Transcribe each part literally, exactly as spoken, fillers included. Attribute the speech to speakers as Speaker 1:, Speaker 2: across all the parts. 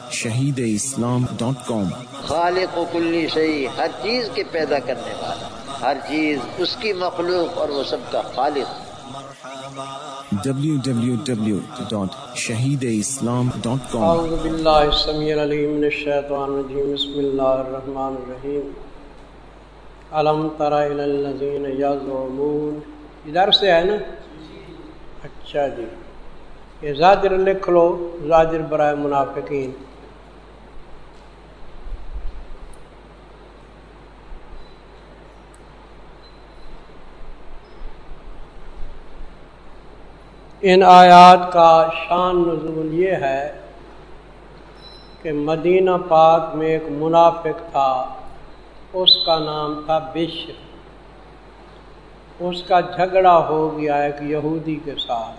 Speaker 1: شہید اسلام ڈاٹ کام۔
Speaker 2: خالق و کلی شیء، ہر چیز کے پیدا کرنے والا، ہر چیز اس کی مخلوق اور وہ سب کا خالق۔
Speaker 1: ڈبلیو ڈبلیو ڈبلیو ڈاٹ شہید اسلام ڈاٹ کام۔
Speaker 3: اعوذ باللہ السمیع العلیم من الشیطان الرجیم، بسم اللہ الرحمن الرحیم۔ الم تر الی الذین یزعمون، ادھر سے ہے نا؟ اچھا جی، یہ زاجر لکھ لو، زاجر برائے منافقین۔ ان آیات کا شان نزول یہ ہے کہ مدینہ پاک میں ایک منافق تھا، اس کا نام تھا بشر۔ اس کا جھگڑا ہو گیا ایک یہودی کے ساتھ۔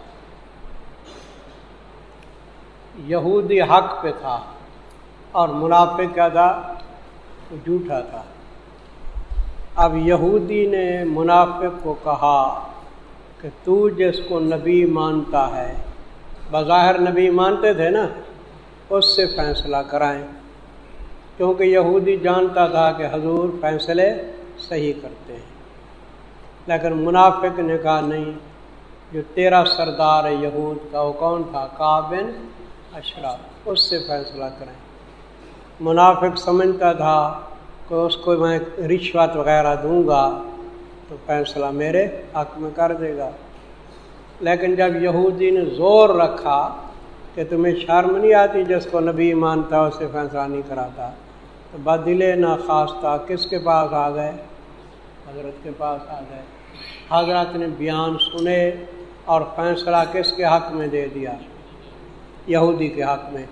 Speaker 3: یہودی حق پہ تھا اور منافق کیا تھا؟ جھوٹا تھا۔ اب یہودی نے منافق کو کہا کہ تو جس کو نبی مانتا ہے، بظاہر نبی مانتے تھے نا، اس سے فیصلہ کرائیں، کیونکہ یہودی جانتا تھا کہ حضور فیصلے صحیح کرتے ہیں۔ لیکن منافق نے کہا نہیں، جو تیرا سردار ہے یہود کا، وہ کون تھا؟ کعب بن اشرف، اس سے فیصلہ کریں۔ منافق سمجھتا تھا کہ اس کو میں رشوت وغیرہ دوں گا تو فیصلہ میرے حق میں کر دے گا۔ لیکن جب یہودی نے زور رکھا کہ تمہیں شرم نہیں آتی، جس کو نبی مانتا اسے فیصلہ نہیں کراتا، تو بدلِ ناخواستہ کس کے پاس آ گئے؟ حضرت کے پاس آ گئے۔ حضرت نے بیان سنے اور فیصلہ کس کے حق میں دے دیا؟ یہودی کے حق میں۔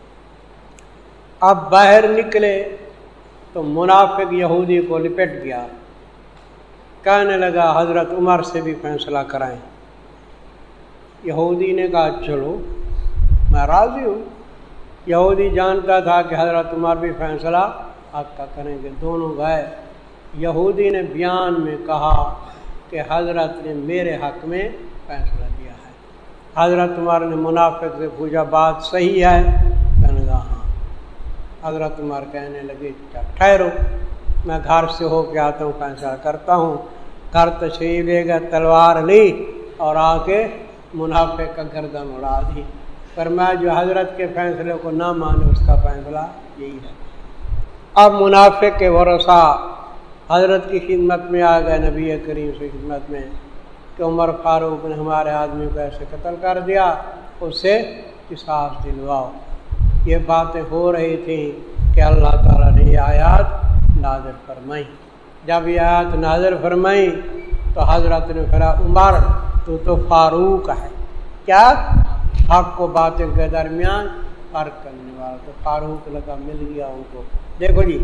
Speaker 3: اب باہر نکلے تو منافق یہودی کو لپٹ گیا، کہنے لگا حضرت عمر سے بھی فیصلہ کرائیں۔ یہودی نے کہا چلو میں راضی ہوں۔ یہودی جانتا تھا کہ حضرت عمر بھی فیصلہ حق کا کریں گے، دونوں گئے۔ یہودی نے بیان میں کہا کہ حضرت نے میرے حق میں فیصلہ دیا ہے۔ حضرت عمر نے منافق سے پوچھا بات صحیح ہے؟ کہنے لگا ہاں۔ حضرت عمر کہنے لگے ٹھہرو، میں گھر سے ہو کے آتا ہوں، فیصلہ کرتا ہوں۔ گھر تشریف لے گا، تلوار لی اور آ کے منافق کا گردن اڑا دی۔ فرمایا جو حضرت کے فیصلے کو نہ مانے اس کا فیصلہ یہی ہے۔ اب منافق کے ورثاء حضرت کی خدمت میں آ گئے، نبی کریم سے خدمت میں، کہ عمر فاروق نے ہمارے آدمی کو ایسے قتل کر دیا، اس سے قصاص دلواؤ۔ یہ باتیں ہو رہی تھیں کہ اللہ تعالیٰ نے یہ آیات نازل فرمائی۔ جب یہ آیات نازل فرمائی تو حضرت نے فرمایا عمر تو تو فاروق ہے، کیا حق و باطل کے درمیان فرق کرنے والا، تو فاروق لگا مل گیا ان کو۔ دیکھو جی،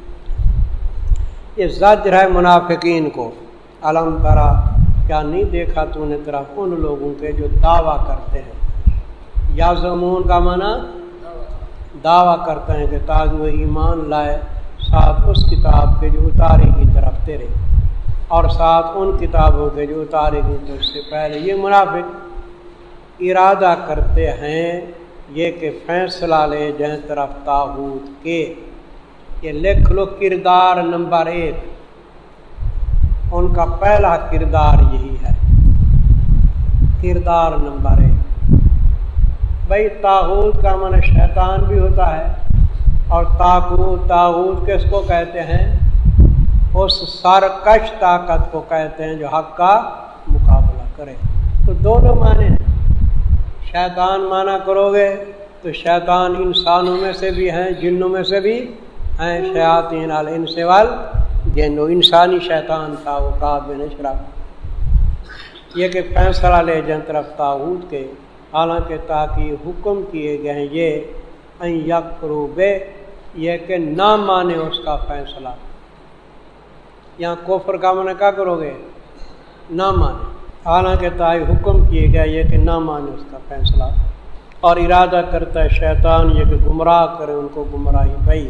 Speaker 3: یہ زجر ہے منافقین کو۔ علم ترا، کیا نہیں دیکھا تو نے طرف ان لوگوں کے جو دعویٰ کرتے ہیں۔ یزعمون کا معنی دعویٰ کرتے ہیں کہ تاج وہ ایمان لائے ساتھ اس کتاب کے جو اتاری کی طرف تیرے، اور ساتھ ان کتابوں کے جو اتاری گئی تو اس سے پہلے۔ یہ منافق ارادہ کرتے ہیں یہ کہ فیصلہ لے جائیں طرف طاغوت کے۔ یہ لکھ لو کردار نمبر ایک، ان کا پہلا کردار یہی ہے، کردار نمبر ایک۔ بھائی طاغوت کا معنی شیطان بھی ہوتا ہے، اور طاغوت طاغوت کس کو کہتے ہیں؟ اس سرکش طاقت کو کہتے ہیں جو حق کا مقابلہ کرے۔ تو دونوں معنی، شیطان معنی کرو گے تو شیطان انسانوں میں سے بھی ہیں، جنوں میں سے بھی ہیں، شیاطین الانس والجن، انسانی شیطان تھا وہ کعب بن اشرف۔ یہ کہ فیصلہ لے جائیں طرف طاغوت کے، حالانکہ تاکہ حکم کیے گئے ہیں یہ ان یکفروا بہ، یہ کہ نہ مانے اس کا فیصلہ۔ یہاں کفر کا معنی کیا کرو گے؟ نہ مانے، حالانکہ تاکہ حکم کیے گئے یہ کہ نہ مانے اس کا فیصلہ، اور ارادہ کرتا ہے شیطان یہ کہ گمراہ کرے ان کو گمراہی بھائی۔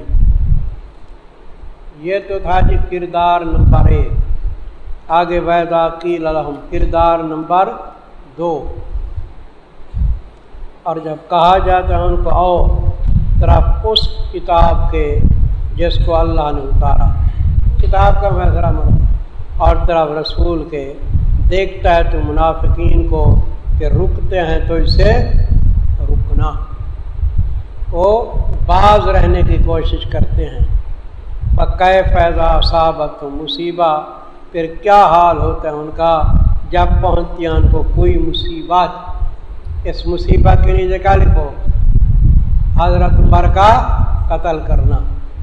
Speaker 3: یہ تو تھا جی کردار نمبر ایک۔ آگے وعدہ قیل لہم، کردار نمبر دو۔ اور جب کہا جاتا ہے ان کو آؤ طرف اس کتاب کے جس کو اللہ نے اتارا، کتاب کا فیصلہ مرو، اور طرف رسول کے دیکھتا ہے تو منافقین کو کہ رکتے ہیں تو اس سے رکنا، وہ باز رہنے کی کوشش کرتے ہیں۔ فَكَيْفَ إِذَا أَصَابَتْهُم مُّصِیبَۃٌ، پھر کیا حال ہوتا ہے ان کا جب پہنچتی ہے ان کو کوئی مصیبت۔ اس مصیبت کے نیچے کیا لکھو؟ حضرت عمر کا قتل کرنا۔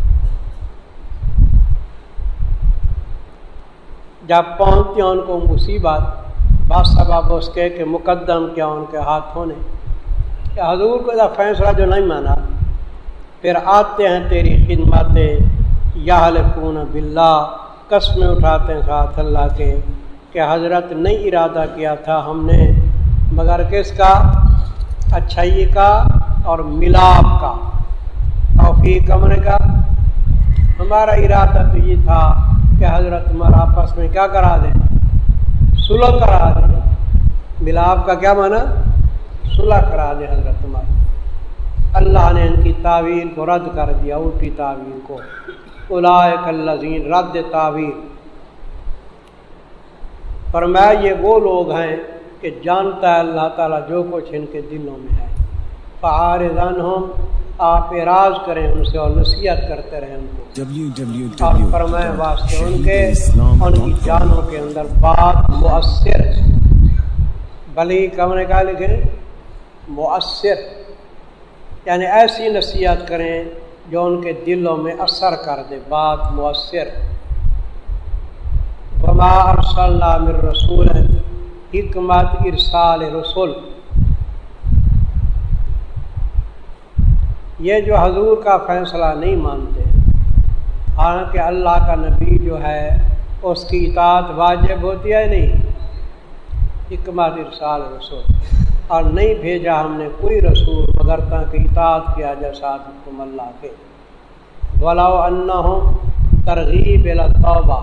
Speaker 3: جب پہنچتی ہیں ان کو مصیبت، بس سبب اس کے کہ مقدم کیا ان کے ہاتھوں نے، کہ حضور کو دا فیصلہ جو نہیں مانا، پھر آتے ہیں تیری خدمت یحلفون باللہ، قسمیں اٹھاتے ہیں ساتھ اللہ کے کہ حضرت نہیں ارادہ کیا تھا ہم نے مگر کس کا؟ اچھائی کا اور ملاپ کا، توفیق امر کا۔ ہمارا ارادہ تو یہ تھا کہ حضرت عمر آپس میں کیا کرا دیں؟ صلح کرا دیں۔ ملاپ کا کیا معنی؟ صلح کرا دیں حضرت عمر۔ اللہ نے ان کی تعویل کو رد کر دیا، الٹی تعویل کو۔ اولئک الذین، رد تعویل، فرمایا یہ وہ لوگ ہیں کہ جانتا ہے اللہ تعالیٰ جو کچھ ان کے دلوں میں ہے۔ فَأَعْرِضْ عَنْهُمْ، آپ اعراض کریں ان سے اور نصیحت کرتے رہیں ان کو، اور فرمائیں واسطے ان کے ان کی جانوں کے اندر بات مؤثر، بلی کم نے کہا لکھیں مؤثر، یعنی ایسی نصیحت کریں جو ان کے دلوں میں اثر کر دے، بات مؤثر۔ وما ارسلنا من رسول، حکمت ارسال رسول، یہ جو حضور کا فیصلہ نہیں مانتے، حالانکہ اللہ کا نبی جو ہے اس کی اطاعت واجب ہوتی ہے نہیں، حکمت ارسال رسول، اور نہیں بھیجا ہم نے کوئی رسول مگر تاکہ اطاعت کیا جائے ساتھ حکم اللہ کے۔ وَلَوْ أَنَّهُمْ ترغیب الی التوبہ،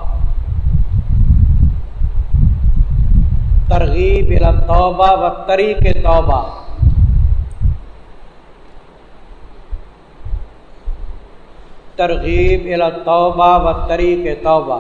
Speaker 3: ترغیب الی التوبہ و طریق توبہ، ترغیب الی التوبہ و طریق توبہ،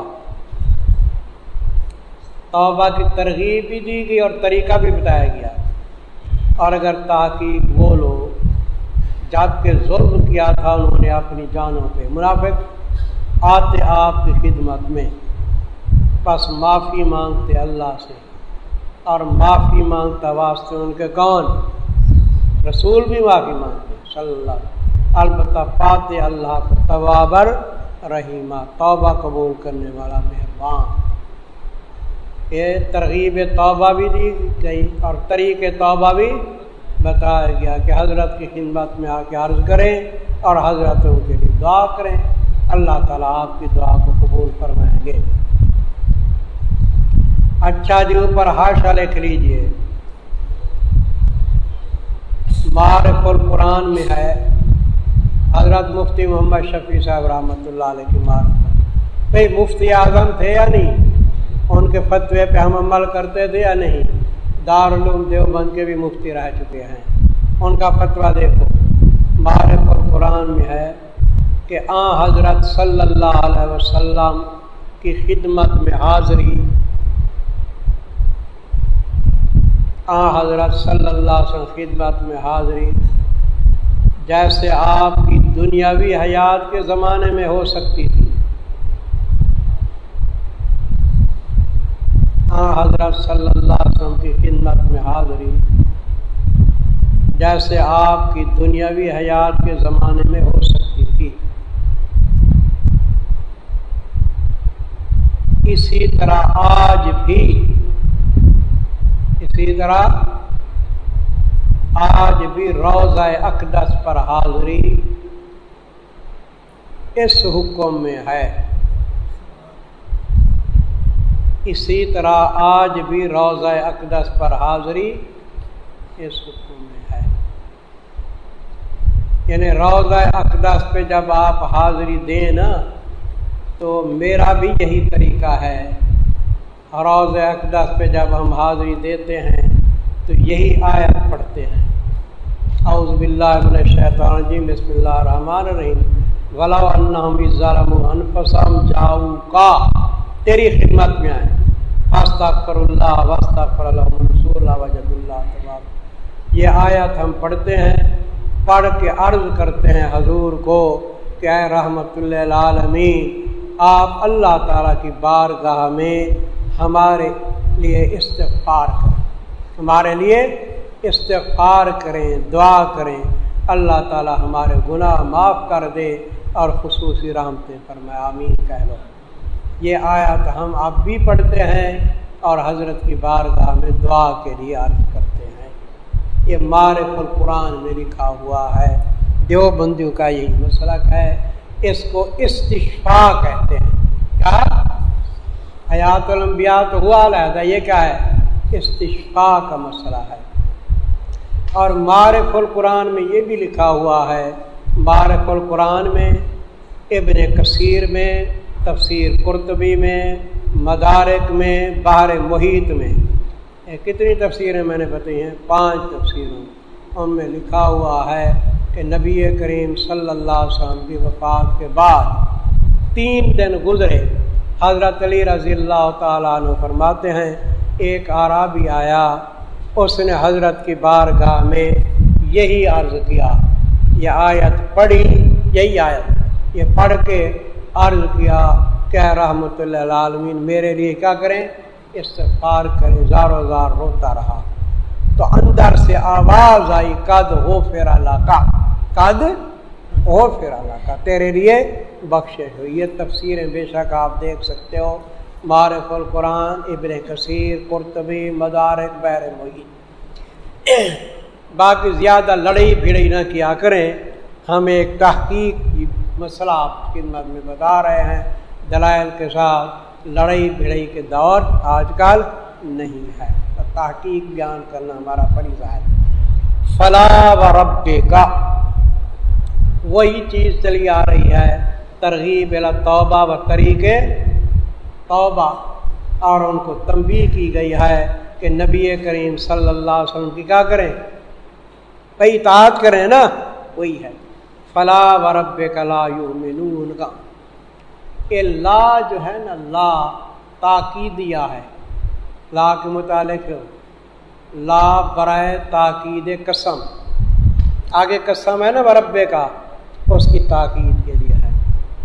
Speaker 3: توبہ کی ترغیب بھی دی گئی اور طریقہ بھی بتایا گیا۔ اور اگر تاکہ وہ لوگ جب کہ ظلم کیا تھا انہوں نے اپنی جانوں پہ، منافق آتے آپ کی خدمت میں، بس معافی مانگتے اللہ سے، اور معافی مانگتا واسطے ان کے کون؟ رسول بھی معافی مانگتے صلی اللہ علیہ وسلم، البتہ پاتے اللہ کو توابر رحیمہ، توبہ قبول کرنے والا مہربان۔ یہ ترغیب توبہ بھی دی گئی اور طریق توبہ بھی بتایا گیا کہ حضرت کی خدمت میں آ کے عرض کریں اور حضرتوں کے لیے دعا کریں، اللہ تعالیٰ آپ کی دعا کو قبول فرمائیں گے۔ اچھا جی، اوپر حاشا لکھ لیجئے، معارف القرآن میں ہے، حضرت مفتی محمد شفیع صاحب رحمۃ اللہ علیہ کی معرفت۔ بھئی مفتی اعظم تھے یا نہیں؟ ان کے فتوے پہ ہم عمل کرتے تھے یا نہیں؟ دارالعلوم دیوبند کے بھی مفتی رہ چکے ہیں، ان کا فتویٰ دیکھو۔ معارف القرآن میں ہے کہ آن حضرت صلی اللہ علیہ وسلم کی خدمت میں حاضری، آن حضرت صلی اللہ علیہ وسلم خدمت میں حاضری جیسے آپ کی دنیاوی حیات کے زمانے میں ہو سکتی تھی، آن حضرت صلی اللہ علیہ وسلم کی خدمت میں حاضری جیسے آپ کی دنیاوی حیات کے زمانے میں ہو سکتی تھی، اسی طرح آج بھی اسی طرح آج بھی روضہ اقدس پر حاضری اس حکم میں ہے، اسی طرح آج بھی روضہ اقدس پر حاضری اس حکم میں ہے۔ یعنی روضہ اقدس پہ جب آپ حاضری دیں نا تو میرا بھی یہی طریقہ ہے، روضہ اقدس پہ جب ہم حاضری دیتے ہیں تو یہی آیت پڑھتے ہیں، اعوذ बिल्लाहि मिनश शैतानिर रजीम बिस्मिल्लाहिर रहमानिर रहीम वलौ अन्नहुम इज़्ज़लमू अनफुसहुम जाऊका, तेरी खिदमत में आए, अस्तगफिरुल्लाह वस्तगफर लहुम रसूलुल्लाह वजदुल्लाह तवाब। ये आयत हम पढ़ते हैं, पढ़ के अर्ज करते हैं हजूर को कि ऐ रहमतुल लिल आलमीन, आप अल्लाह ताला की बारगाह में हमारे लिए इस्तिग़फ़ार करें, हमारे लिए इस्तिग़फ़ार करें, दुआ करें, अल्लाह ताला हमारे गुनाह माफ़ कर दे और खुसूसी रहमतें फरमाए, आमीन कह लो। ये आयत हम अब भी पढ़ते हैं और हज़रत की बारगाह में दुआ के लिए अर्ज करते हैं। ये मारिफुल कुरान में लिखा हुआ है, देवबंदियों का यही मसलक है, इसको इस्तिशफा कहते हैं। क्या हयातुल अंबिया तो हुआ अलहदा, ये क्या है? इस्तिशफा का मसला है। और मारिफुल कुरान में ये भी लिखा हुआ है, मारिफुल कुरान में, इब्ने कसीर में, तफसीर कुर्तबी में, मदारिक में, बहर मुहीत में, कितनी तफसीरें मैंने बताई हैं? पांच तफसीरों। उनमें लिखा हुआ है कि नबी करीम सल्लल्लाहु अलैहि वसल्लम की वफ़ात के बाद तीन दिन गुजरे। हज़रत अली रज़ियल्लाहु ताला अन्हु फरमाते हैं, एक आराबी आया, उसने हज़रत की बारगाह में यही अर्ज़ किया, यह आयत पढ़ी, यही आयत ये पढ़ के अर्ज़ किया, क्या रहमतुल लिल आलमीन मेरे लिए क्या करें? इस्तिग़फ़ार करें। ज़ारो ज़ार रोता रहा, तो अंदर से आवाज़ आई, कद हो फिर लका, कद हो फिर लका, तेरे लिए बख्शिश हुई। ये तफसीरें बेशक आप देख सकते हो, मारिफुल कुरान, इब्ने कसीर, कुर्तबी, मदारिक, बहर मुहीत। बाकी ज़्यादा लड़ाई भिड़ाई ना किया करें, हम एक तहकीक मसला आपकी खिदमत में बता रहे हैं, दलाइल के साथ। लड़ाई भिड़ाई के दौर आजकल नहीं है, तो तहकीक बयान करना हमारा फरीज़ा है। फला व रब्बिका, वही चीज़ चली आ रही है, तरगीब इला तौबा व तरीक़े तौबा, और उनको तंबीह की गई है कि नबी करीम सल्लल्लाहु अलैहि वसल्लम की क्या करें? भाई इताअत करें ना, वही है। फला व रब्बिका ला युमिनून का ये ला जो है ना, ला ताकीदिया है, ला के मुतालिक ला बराए ताकीद कसम, आगे कसम है ना रब्बे का, उसकी ताकीद के लिए है।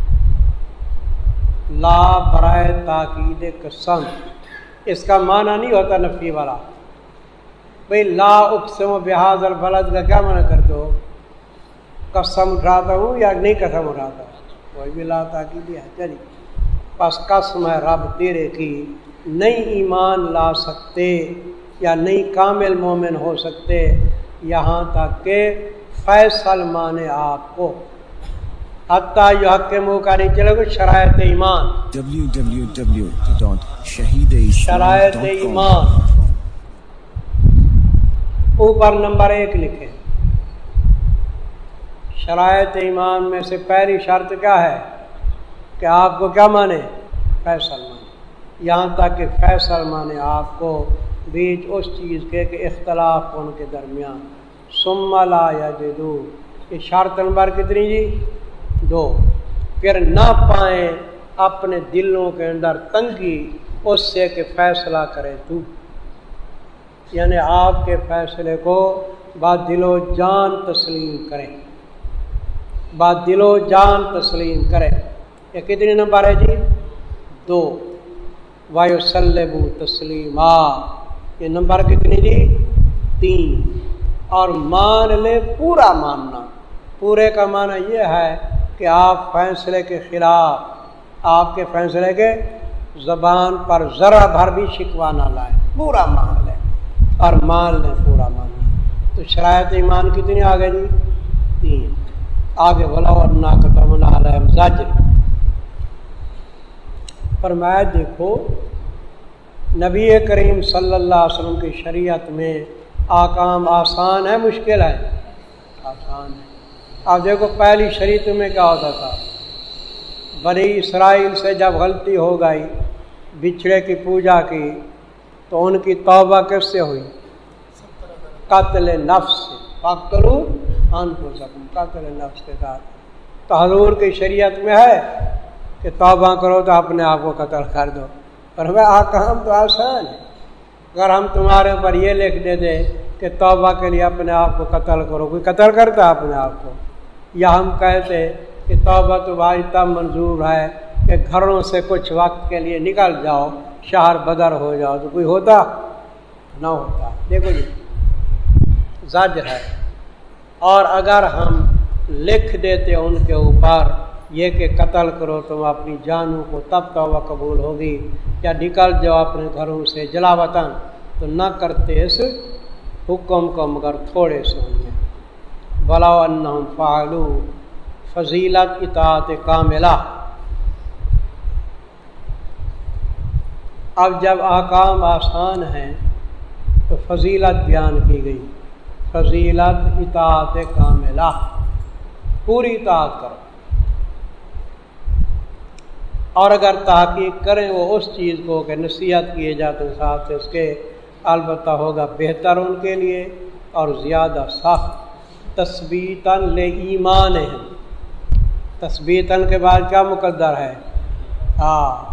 Speaker 3: ला बराए ताकीद कसम, इसका माना नहीं होता नफी वाला। भाई ला उक़सिमु बिहाज़ल बलद का क्या माना करते हो? कसम उठाता हूँ या नहीं कसम उठाता, कोई भी ला ताकीद है। चलिए, बस कसम है रब तेरे की, नहीं ईमान ला सकते या नहीं कामिल मोमिन हो सकते यहाँ तक के फैसल माने आपको, हत्ता युहक्किमू का नहीं चलेगा शरायत ईमान।
Speaker 1: W W W dot Shaheed Islam
Speaker 3: शरायत
Speaker 1: dot com.
Speaker 3: ईमान ऊपर नंबर एक लिखे। शरायत ईमान में से पहली शर्त क्या है कि आपको क्या माने? फैसल माने, यहाँ तक कि फैसल माने आपको बीच उस चीज़ के कि इख्तलाफ उनके दरमियान। सुम्मा ला यजिदू, ये शर्त नंबर कितनी जी? दो। फिर ना पाए अपने दिलों के अंदर तंगी उससे कि फैसला करे तू, यानी आपके फैसले को बादिलो जान तस्लीम करें, बादिलो जान तस्लीम करें। ये कितनी नंबर है जी? दो। वायुसल्लबू तस्लीमा, ये नंबर कितनी जी? तीन। और मान ले, पूरा मानना। पूरे का माना यह है कि आप फैसले के खिलाफ, आपके फैसले के ज़बान पर ज़रा भर भी शिकवा ना लाए, पूरा मान लें और मान लें, पूरा मान लें। तो शरायत ईमान कितनी आ गई जी? तीन। आगे वला वन्ना कतमना अलैहिम ज़ज्र, फरमाया देखो नबी करीम सल्लल्लाहु अलैहि वसल्लम की शरीयत में आकाम आसान है मुश्किल है? आसान है। अब देखो पहली शरीयत में क्या होता था, बनी इसराइल से जब गलती हो गई, बिछड़े की पूजा की, तो उनकी तौबा कैसे हुई? कत्ल नफ्स, फक्तलू अनफुसकुम, कत्ल नफ्स के साथ। तो हजूर की शरीयत में है कि तौबा करो तो अपने आप को कत्ल कर दो, पर हमें आकाम तो आसान है। अगर हम तुम्हारे ऊपर ये लिख देते कि तौबा के लिए अपने आप को कत्ल करो, कोई कत्ल करता अपने आप को? या हम कहते कि तौबा तो भाई तब मंजूर है कि घरों से कुछ वक्त के लिए निकल जाओ, शहर बदर हो जाओ, तो कोई होता ना होता। देखो जी ज़ज्र है। और अगर हम लिख देते उनके ऊपर ये कि कत्ल करो तुम अपनी जानों को, तब तौबा कबूल होगी, या निकल जाओ अपने घरों से जला वतन, तो न करते इस हुक्म को मगर थोड़े से होंगे। वलाउ अन्नहुम फ़अलू फजीलत इताअत कामिला। अब जब आकाम आसान हैं तो फजीलत बयान की गई, फजीलत इताअत कामिला, पूरी इताअत करो। और अगर तहकीक करें वो उस चीज़ को कि नसीहत किए जाते हैं साथ इसके, अलबत्ता होगा बेहतर उनके लिए और ज़्यादा सख्त। तस्बीतन ले ईमान है, तस्बीतन के बाद क्या मुकद्दर है? हाँ,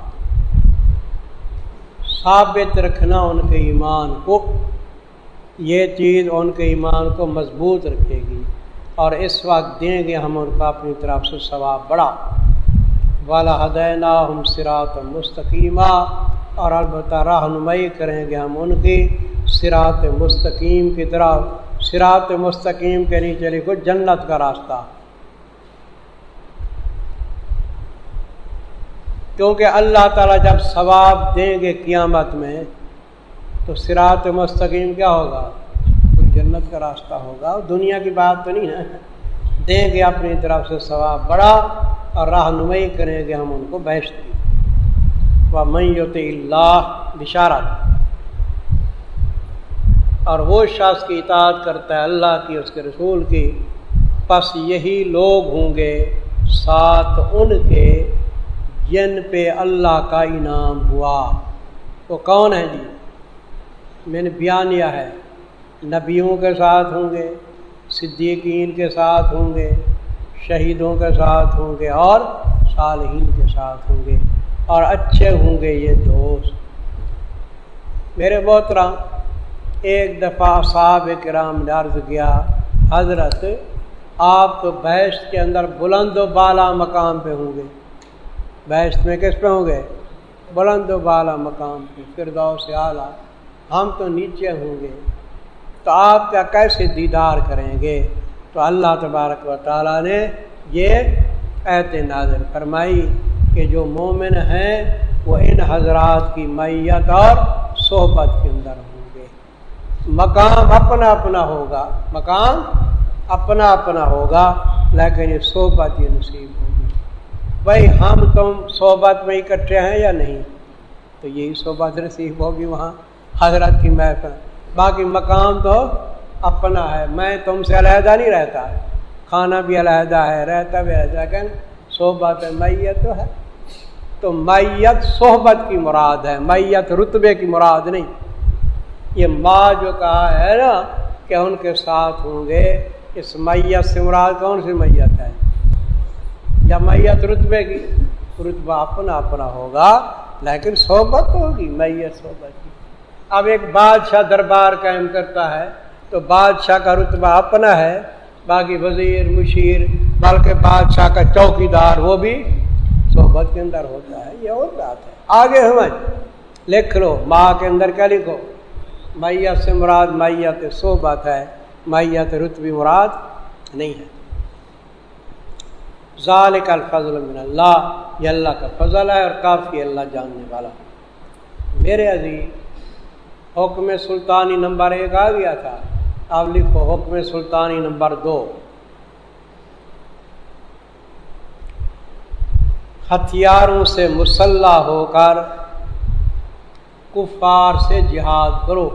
Speaker 3: साबित रखना उनके ईमान को, ये चीज़ उनके ईमान को मजबूत रखेगी। और इस वक्त देंगे हम उनका अपनी तरफ से सवाब बड़ा। वाला हदैनाहुम सिरातम मुस्तकीमा, और अलबत्ता रहनुमाई करेंगे हम उनकी सिरात मुस्तकीम की तरफ। सिरात मुस्तकीम के नीचे लिखो जन्नत का रास्ता, क्योंकि अल्लाह ताला जब सवाब देंगे क़यामत में तो सिरात मुस्तकीम क्या होगा? कोई जन्नत का रास्ता होगा। दुनिया की बात तो नहीं है, देंगे अपनी तरफ से सवाब बड़ा और रहनुमाई करेंगे हम उनको बहश्त की। व मन युतिल्लाह बिशारत, और वो शख्स की इताअत करता है अल्लाह की उसके रसूल की, बस यही लोग होंगे साथ उनके जिन पे अल्लाह का इनाम हुआ। वो कौन है जी? मैंने बयान किया है, नबियों के साथ होंगे, सिद्दीकीन के साथ होंगे, शहीदों के साथ होंगे और सालिहीन के साथ होंगे, और अच्छे होंगे ये दोस्त। मेरे मोहतरम, एक दफ़ा साहब किराम ने अर्ज़ किया, हज़रत आप तो बहश्त के अंदर बुलंद व बाला मकाम पे होंगे। बहश्त में किस पे होंगे? बुलंद व बाला मकाम पे, फिरदौस से आला। हम तो नीचे होंगे, तो आप क्या कैसे दीदार करेंगे? तो अल्लाह तबारक व तआला ने ये आयत नाज़िल फरमाई कि जो मोमिन हैं वो इन हजरात की मैयत और सोहबत के अंदर होंगे। मकाम अपना अपना होगा, मकाम अपना अपना होगा, लेकिन ये सोहबत ये नसीब होगी। भाई हम तुम सोहबत में इकट्ठे हैं या नहीं? तो यही सोहबत नसीब होगी वहाँ हजरत की महफिल। बाकी मकाम तो अपना है, मैं तुमसे अलहदा नहीं रहता, खाना भी अलहदा है, रहता भी रहता, लेकिन सोहबत मैयत तो है। तो मैयत सोहबत की मुराद है, मैयत रुतबे की मुराद नहीं। ये माँ जो कहा है ना कि उनके साथ होंगे, इस मैयत से मुराद कौन सी मैयत है? या मैयत रुतबे की? रुतबा अपना अपना होगा, लेकिन सोहबत होगी, मैयत सोहबत की। अब एक बादशाह दरबार कायम करता है तो बादशाह का रुतबा अपना है, बाकी वजीर मुशीर बल्कि बादशाह का चौकीदार वो भी सोहबत के अंदर होता है। ये और बात है। आगे समझ लिख लो, माँ के अंदर क्या लिखो? मैयत से मुराद मैयत सोहबत है, मैयत रुतबी मुराद नहीं है। ज़ालिकल फ़ज़्ल मिनल्लाह, ये अल्लाह का फजल है और काफ़ी अल्लाह जानने वाला। मेरे अज़ीज़, हुक्म सुल्तानी नंबर एक आ गया था, अब लिखो हुक्म सुल्तानी नंबर दो। हथियारों से मुसल्ला होकर कुफार से जिहाद करो।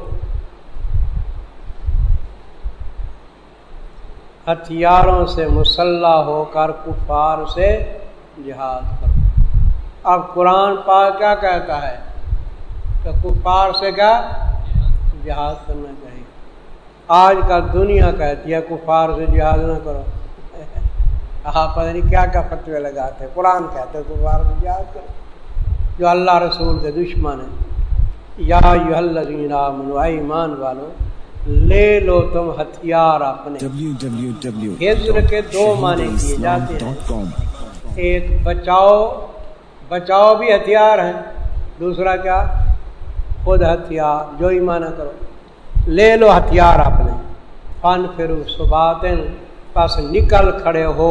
Speaker 3: हथियारों से मुसल्ला होकर कुफार से जिहाद करो। अब कुरान पाक क्या कहता है? तो कुफार से क्या जिहाद करना चाहिए। آج کل دنیا کہتی ہے کفار سے جہاد نہ کرو، آپ پتہ نہیں کیا کیا فتوے لگاتے ہیں، قرآن کہتے ہیں کفار سے جہاد کرو جو اللہ رسول کے دشمن ہیں۔ یا ایھا الذین آمنوا، اے ایمان والو، لے لو تم ہتھیار اپنے۔ ہجر کے دو معنی کیے جاتے ہیں، ایک بچاؤ، بچاؤ بھی ہتھیار ہیں، دوسرا کیا؟ خود ہتھیار، جو ایمان کرو لے لو ہتھیار اپنے۔ فن پھر صباتن، پس نکل کھڑے ہو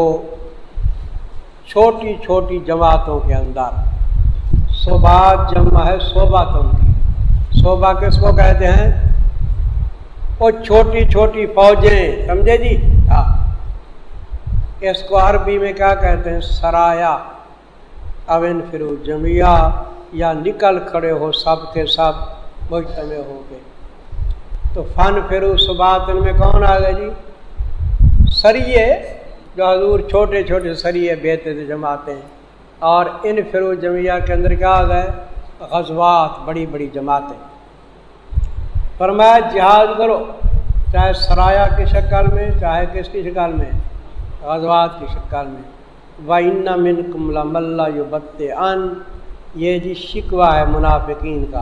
Speaker 3: چھوٹی چھوٹی جماعتوں کے اندر۔ صبات جمع ہے صوباتوں کی، صوبہ کس کو کہتے ہیں؟ وہ چھوٹی چھوٹی فوجیں، سمجھے جی؟ ہاں، اس کو عربی میں کیا کہتے ہیں؟ سرایا۔ اب انفرو جمعیہ، یا نکل کھڑے ہو سب کے سب مجتمع ہو کے۔ تو فن فرو صباتن میں کون آ گئے جی؟ سریے، جو حضور چھوٹے چھوٹے سریے بیتے تھے جماعتیں، اور انفرو جمعیہ کے اندر کیا آ گئے؟ غزوات، بڑی بڑی جماعتیں۔ فرمایا جہاد کرو، چاہے سرایا کی شکل میں، چاہے کس کی شکل میں؟ غزوات کی شکل میں۔ وَإِنَّ مِنْكُمْ لَمَن لَّيُبَطِّئَنَّ، یہ جی شکوہ ہے منافقین کا،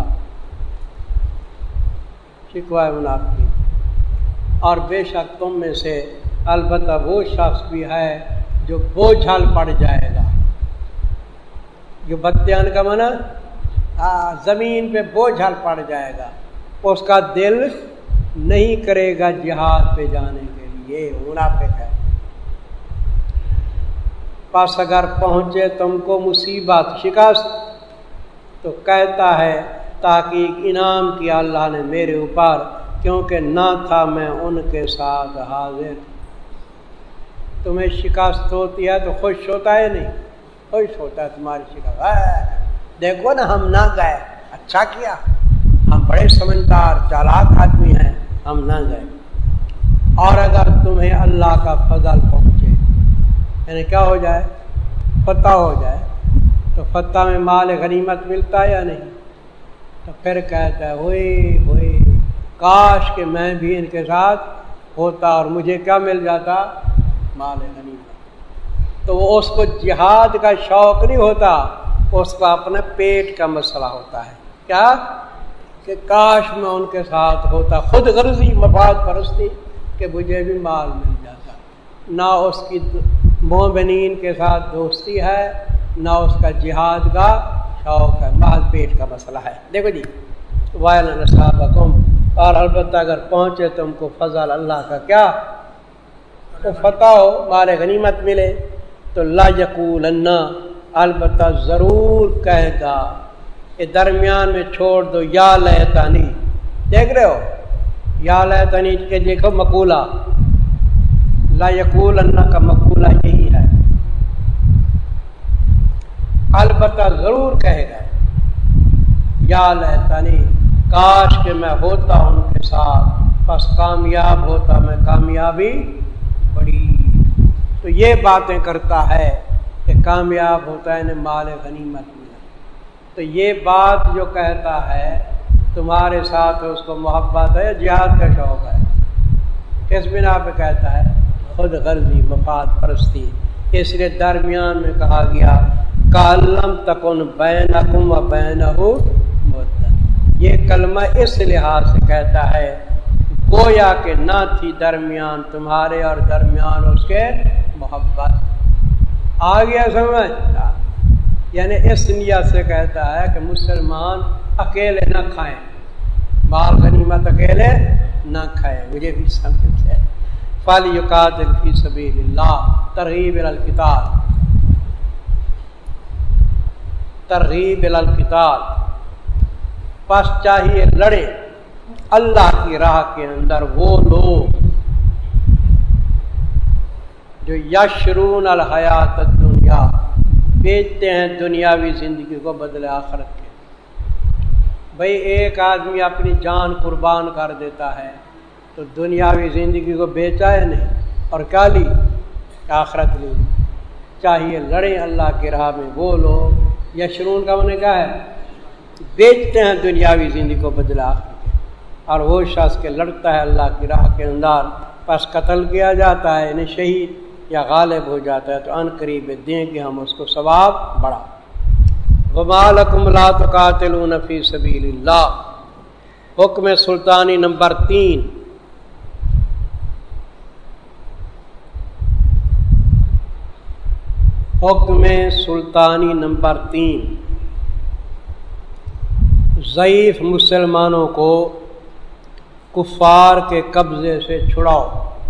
Speaker 3: شکوہ ہے منافقین۔ اور بے شک تم میں سے البتہ وہ شخص بھی ہے جو بوجھل پڑ جائے گا۔ جو بدیان کا معنی زمین پہ بوجھل پڑ جائے گا، اس کا دل نہیں کرے گا جہاد پہ جانے کے لیے، منافق ہے۔ پس اگر پہنچے تم کو مصیبت، شکست، تو کہتا ہے تحقیق انعام کیا اللہ نے میرے اوپر، کیونکہ نہ تھا میں ان کے ساتھ حاضر۔ تمہیں شکست ہوتی ہے تو خوش ہوتا ہے؟ نہیں خوش ہوتا ہے تمہاری شکست، دیکھو نا ہم نہ گئے، اچھا کیا، ہم بڑے سمجھدار چالاک آدمی ہیں، ہم نہ گئے۔ اور اگر تمہیں اللہ کا فضل پہنچے، یعنی کیا ہو جائے؟ فتح ہو جائے، تو فتح میں مال غنیمت ملتا ہے یا نہیں؟ تو پھر کہتا ہے ہوئے ہوئے کاش کہ میں بھی ان کے ساتھ ہوتا اور مجھے کیا مل جاتا؟ مال غنیمت۔ تو وہ اس کو جہاد کا شوق نہیں ہوتا، اس کو اپنے پیٹ کا مسئلہ ہوتا ہے، کیا؟ کہ کاش میں ان کے ساتھ ہوتا، خود غرضی، مفاد پرستی، کہ مجھے بھی مال مل جاتا۔ نہ اس کی مومنین کے ساتھ دوستی ہے، نہ اس کا جہاد کا شوق ہے، محض پیٹ کا مسئلہ ہے۔ دیکھو جی، وَإِنْ أَصَابَكُمْ، اور البتہ اگر پہنچے تم کو فضل اللہ کا، کیا؟ تو فتح ہو، مال غنیمت ملے، تو لا یقولن، البتہ ضرور کہے گا، یہ درمیان میں چھوڑ دو یا لیتنی، دیکھ رہے ہو یا لیتنی کے دیکھو مقولہ، لا یقولن کا مقولہ یہی ہے، البتہ ضرور کہے گا یا لیتنی، کاش کہ میں ہوتا ان کے ساتھ، بس کامیاب ہوتا میں، کامیابی بڑی۔ تو یہ باتیں کرتا ہے کہ کامیاب ہوتا ہے، انہیں مال غنیمت ملا۔ تو یہ بات جو کہتا ہے تمہارے ساتھ اس کو محبت ہے، جہاد کا شوق ہے، کس بنا پہ کہتا ہے؟ خود غرضی، مفاد پرستی۔ اس لیے درمیان میں کہا گیا کَلَّمْ تَكُنْ بَيْنَكُمْ وَبَيْنَهُ مُوَدَّةٌ، یہ کلمہ اس لحاظ سے کہتا ہے گویا کہ نہ تھی درمیان تمہارے اور درمیان اس کے محبت۔ آ گیا سمجھ؟ یعنی اس نیت سے کہتا ہے کہ مسلمان اکیلے نہ کھائیں، مال غنیمت اکیلے نہ کھائیں، مجھے بھی سمجھ ہے۔ فَلْيُقَاتِلْ فِي سَبِيلِ اللَّهِ، ترغیب الی القتال، ترغیب الی القتال، پس چاہیے لڑے اللہ کی راہ کے اندر وہ لوگ جو یشرون الحیات الدنیا، بیچتے ہیں دنیاوی زندگی کو بدلے آخرت کے۔ بھئی ایک آدمی اپنی جان قربان کر دیتا ہے تو دنیاوی زندگی کو بیچا ہے نہیں، اور کیا لی؟ آخرت لی۔ چاہیے لڑیں اللہ کی راہ میں وہ لوگ، یشرون کا معنی کیا ہے؟ بیچتے ہیں دنیاوی زندگی کو بدلے آخرت کے۔ اور وہ شخص کے لڑتا ہے اللہ کی راہ کے اندر پس قتل کیا جاتا ہے یعنی شہید یا غالب ہو جاتا ہے تو ان قریب دیں گے ہم اس کو ثواب بڑھا۔ وما لکم لا تقاتلون فی سبیل اللہ، حکم سلطانی نمبر تین، حکم سلطانی نمبر تین، ضعیف مسلمانوں کو کفار کے قبضے سے چھڑاؤ،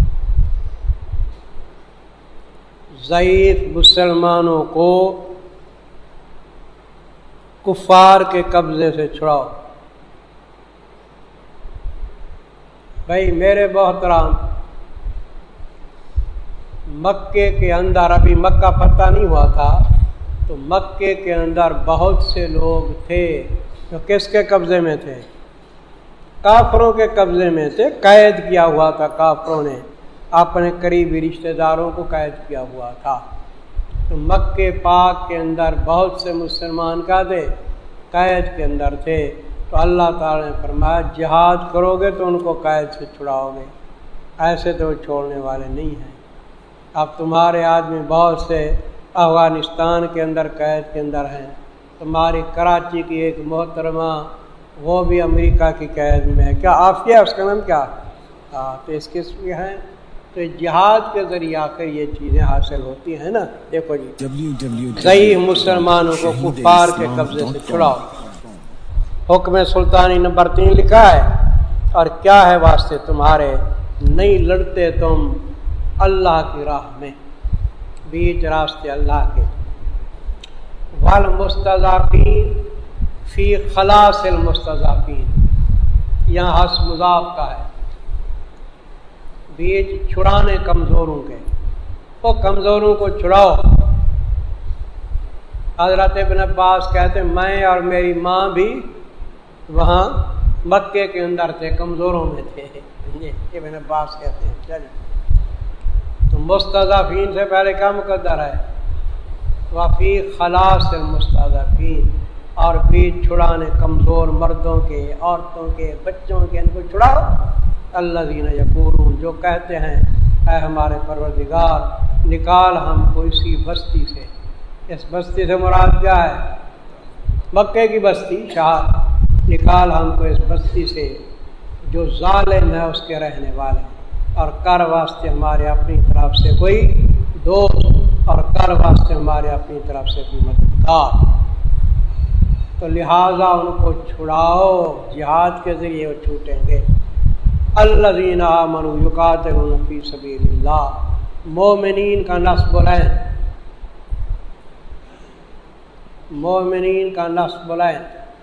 Speaker 3: ضعیف مسلمانوں کو کفار کے قبضے سے چھڑاؤ۔ بھائی میرے محترام، مکے کے اندر ابھی مکہ فتح نہیں ہوا تھا تو مکے کے اندر بہت سے لوگ تھے جو کس کے قبضے میں تھے؟ کافروں کے قبضے میں تھے، قید کیا ہوا تھا کافروں نے، اپنے قریبی رشتہ داروں کو قید کیا ہوا تھا۔ تو مکے پاک کے اندر بہت سے مسلمان کا تھے قید کے اندر تھے، تو اللہ تعالی نے فرمایا جہاد کرو گے تو ان کو قید سے چھڑاؤ گے، ایسے تو چھوڑنے والے نہیں ہیں۔ اب تمہارے آدمی بہت سے افغانستان کے اندر قید کے اندر ہیں، تمہاری کراچی کی ایک محترمہ وہ بھی امریکہ کی قید میں ہے، کیا عافیہ اس کا نام کیا؟ ہاں تو اس قسم کے ہیں، تو جہاد کے ذریعے آ کر یہ چیزیں حاصل ہوتی ہیں نا۔ دیکھو جی، ضعیف مسلمانوں کو کفار کے قبضے سے چھڑاؤ، حکم سلطانی نمبر تین لکھا ہے، اور کیا ہے واسطے تمہارے نہیں لڑتے تم اللہ کی راہ میں، بیچ راستے اللہ کے، والمستضعفین فی خلاص المستضعفین، یہاں حس مضاف کا ہے، بیچ چھڑانے کمزوروں کے، وہ کمزوروں کو چھڑاؤ۔ حضرت ابن عباس کہتے ہیں میں اور میری ماں بھی وہاں مکے کے اندر تھے، کمزوروں میں تھے، ابن عباس کہتے ہیں۔ چلیے تو مستضعفین سے پہلے کیا مقدر ہے؟ وفی خلاص المستضعفین، اور بیچ چھڑانے کمزور مردوں کے، عورتوں کے، بچوں کے، ان کو چھڑاؤ۔ الذین یقولون، جو کہتے ہیں اے ہمارے پروردگار نکال ہم کو اسی بستی سے، اس بستی سے مراد کیا ہے؟ مکے کی بستی شہر، نکال ہم کو اس بستی سے جو ظالم ہے اس کے رہنے والے، اور کر واسطے ہمارے اپنی طرف سے کوئی دوست، اور کر واسطے ہمارے اپنی طرف سے کوئی مددگار، تو لہٰذا ان کو چھڑاؤ، جہاد کے ذریعے وہ چھوٹیں گے۔ الذین آمنوا یقاتلون فی سبیل اللہ، مومنین کا نصب العین، مومنین کا نصب العین،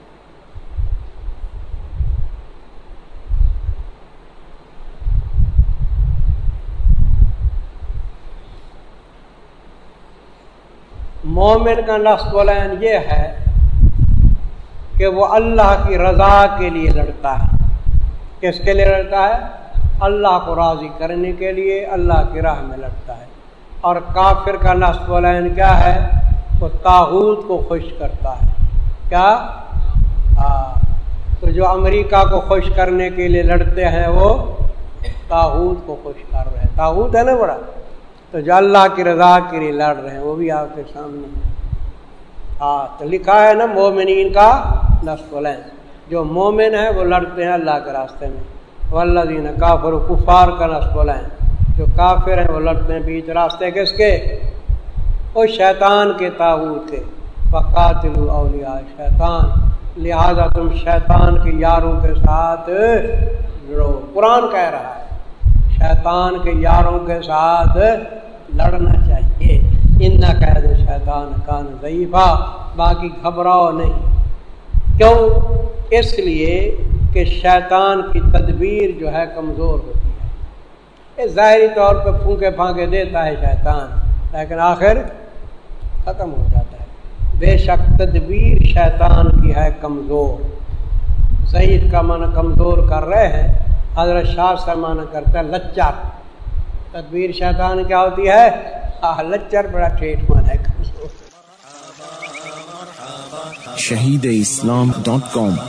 Speaker 3: مومن کا نصب العین یہ ہے کہ وہ اللہ کی رضا کے لیے لڑتا ہے۔ کس کے لیے لڑتا ہے؟ اللہ کو راضی کرنے کے لیے، اللہ کی راہ میں لڑتا ہے۔ اور کافر کا نصب العین کیا ہے؟ وہ طاغوت کو خوش کرتا ہے۔ کیا؟ ہاں، تو جو امریکہ کو خوش کرنے کے لیے لڑتے ہیں وہ طاغوت کو خوش کر رہے ہیں، طاغوت ہے نا بڑا، تو جو اللہ کی رضا کے لیے لڑ رہے ہیں وہ بھی آپ کے سامنے ہے۔ ہاں تو لکھا ہے نا مومنین کا نصب العین، جو مومن ہے وہ لڑتے ہیں اللہ کے راستے میں۔ والذین کافروا، کفار کا نصب العین، جو کافر ہیں وہ لڑتے ہیں بیچ راستے کس کے؟ وہ شیطان کے، طاغوت کے۔ وقاتلوا اولیاء شیطان، لہذا تم شیطان کے یاروں کے ساتھ لڑو۔ قرآن کہہ رہا ہے شیطان کے یاروں کے ساتھ لڑنا چاہیے۔ ان قید شیطان کان ضعیفا، باقی گھبراؤ نہیں۔ کیوں؟ اس لیے کہ شیطان کی تدبیر جو ہے کمزور ہوتی ہے۔ یہ ظاہری طور پہ پھونکے پھانکے دیتا ہے شیطان، لیکن آخر ختم ہو جاتا ہے۔ بے شک تدبیر شیطان کی ہے کمزور۔ ضعیف کا معنی کمزور کر رہے ہیں، حضرت شاہ سے معنی کرتا ہے لچر۔ تدبیر شیطان کیا ہوتی ہے؟ آہ لچر، بڑا ٹھیٹ معنی ہے کمزور۔
Speaker 1: شہید اسلام ڈاٹ کام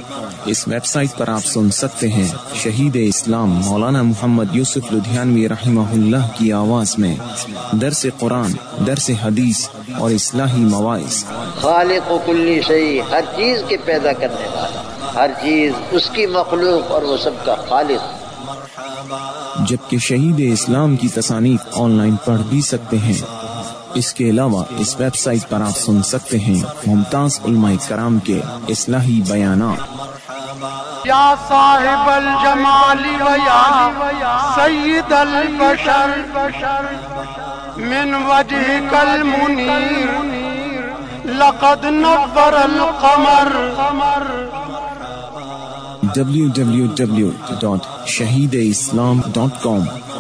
Speaker 1: اس ویب سائٹ پر آپ سن سکتے ہیں شہید اسلام مولانا محمد یوسف لدھیانوی رحمہ اللہ کی آواز میں درس قرآن، درس حدیث اور اصلاحی مواعظ۔
Speaker 2: خالق و کلی شیء، ہر چیز کے پیدا کرنے والا، ہر چیز اس کی مخلوق اور وہ سب کا خالق۔
Speaker 1: جبکہ شہید اسلام کی تصانیف آن لائن پڑھ بھی سکتے ہیں۔ اس کے علاوہ اس ویب سائٹ پر آپ سن سکتے ہیں ممتاز علماء کرام کے اصلاحی بیانات۔
Speaker 4: یا صاحب الجمال و یا سید البشر من وجهك المنیر لقد نور القمر۔
Speaker 1: ڈبلیو ڈبلیو ڈبلیو ڈاٹ شہید اسلام ڈاٹ کام